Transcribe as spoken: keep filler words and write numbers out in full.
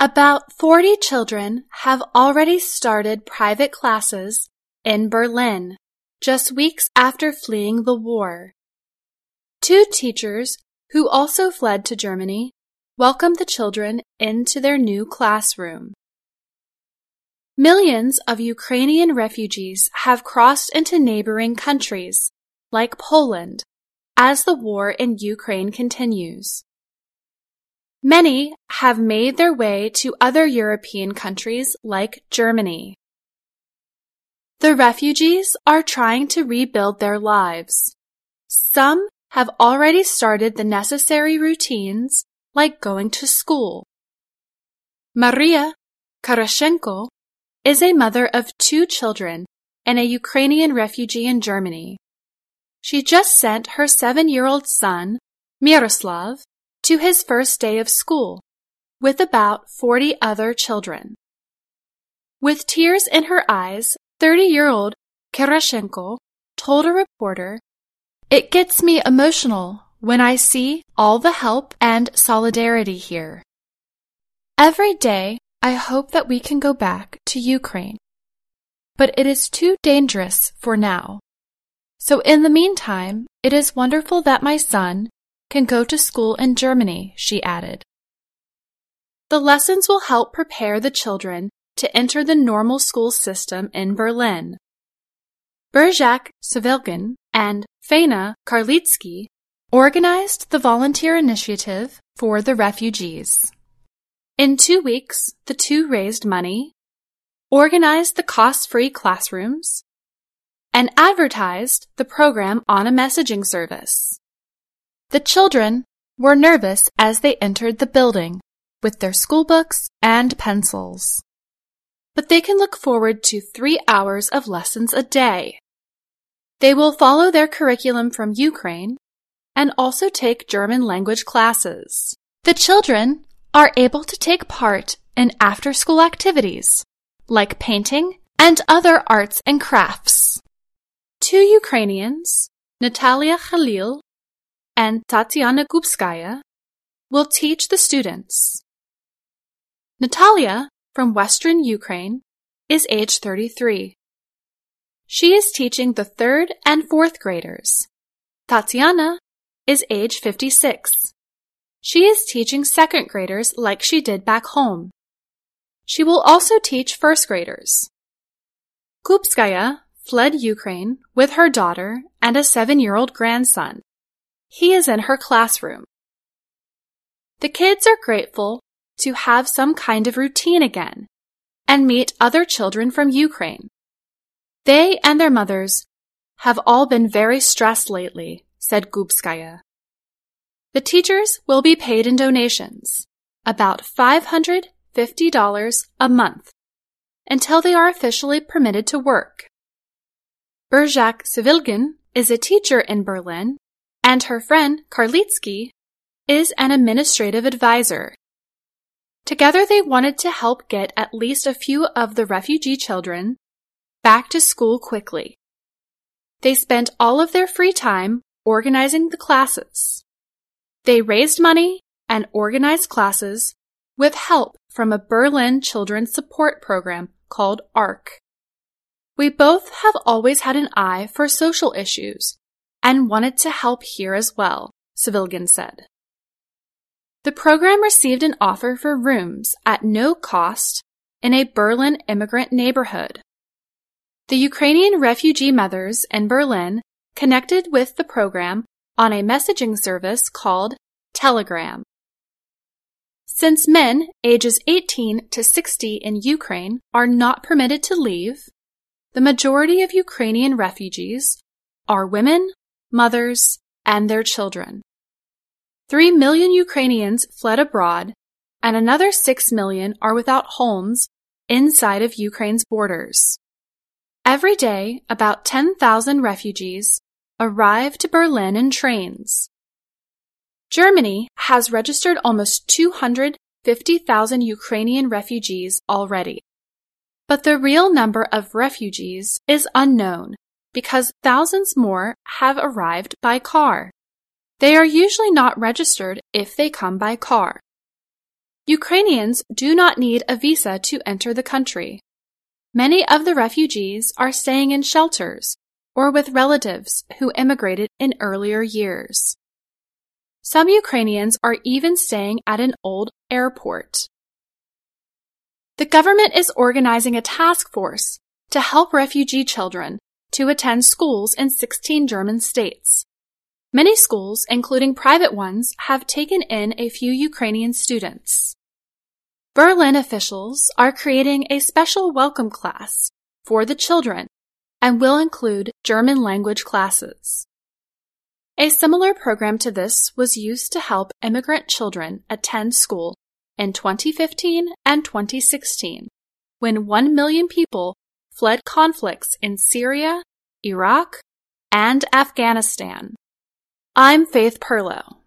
About forty children have already started private classes in Berlin, just weeks after fleeing the war. Two teachers, who also fled to Germany, welcomed the children into their new classroom. Millions of Ukrainian refugees have crossed into neighboring countries, like Poland, as the war in Ukraine continues. Many have made their way to other European countries like Germany. The refugees are trying to rebuild their lives. Some have already started the necessary routines like going to school. Maria Karashenko is a mother of two children and a Ukrainian refugee in Germany. She just sent her seven-year-old son, Miroslav, to his first day of school, with about forty other children. With tears in her eyes, thirty-year-old Karashenko told a reporter, "It gets me emotional when I see all the help and solidarity here. Every day, I hope that we can go back to Ukraine. But it is too dangerous for now. So in the meantime, it is wonderful that my son can go to school in Germany," she added. The lessons will help prepare the children to enter the normal school system in Berlin. Berjak Savilgin and Faina Karlitsky organized the volunteer initiative for the refugees. In two weeks, the two raised money, organized the cost-free classrooms, and advertised the program on a messaging service. The children were nervous as they entered the building with their school books and pencils. But they can look forward to three hours of lessons a day. They will follow their curriculum from Ukraine and also take German language classes. The children are able to take part in after-school activities like painting and other arts and crafts. Two Ukrainians, Natalia Khalil and Tatiana Gubskaya, will teach the students. Natalia, from Western Ukraine, is age thirty-three. She is teaching the third and fourth graders. Tatiana is age fifty-six. She is teaching second graders like she did back home. She will also teach first graders. Gubskaya fled Ukraine with her daughter and a seven-year-old grandson. He is in her classroom. The kids are grateful to have some kind of routine again and meet other children from Ukraine. They and their mothers have all been very stressed lately, said Gubskaya. The teachers will be paid in donations, about five hundred fifty dollars a month, until they are officially permitted to work. Berjak Savilgin is a teacher in Berlin, and her friend Karlitsky is an administrative advisor. Together they wanted to help get at least a few of the refugee children back to school quickly. They spent all of their free time organizing the classes. They raised money and organized classes with help from a Berlin children's support program called A R C. We both have always had an eye for social issues and wanted to help here as well, Savilgin said. The program received an offer for rooms at no cost in a Berlin immigrant neighborhood. The Ukrainian refugee mothers in Berlin connected with the program on a messaging service called Telegram. Since men ages eighteen to sixty in Ukraine are not permitted to leave, the majority of Ukrainian refugees are women, mothers, and their children. Three million Ukrainians fled abroad, and another six million are without homes inside of Ukraine's borders. Every day, about ten thousand refugees arrive to Berlin in trains. Germany has registered almost two hundred fifty thousand Ukrainian refugees already. But the real number of refugees is unknown because thousands more have arrived by car. They are usually not registered if they come by car. Ukrainians do not need a visa to enter the country. Many of the refugees are staying in shelters or with relatives who immigrated in earlier years. Some Ukrainians are even staying at an old airport. The government is organizing a task force to help refugee children to attend schools in sixteen German states. Many schools, including private ones, have taken in a few Ukrainian students. Berlin officials are creating a special welcome class for the children and will include German language classes. A similar program to this was used to help immigrant children attend school in twenty fifteen and twenty sixteen, when one million people fled conflicts in Syria, Iraq, and Afghanistan. I'm Faith Perlow.